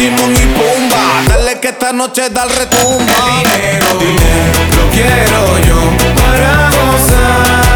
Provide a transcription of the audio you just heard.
Timón y Pumba. Dale que esta noche da el retumba. Dinero, dinero, lo quiero yo para gozar.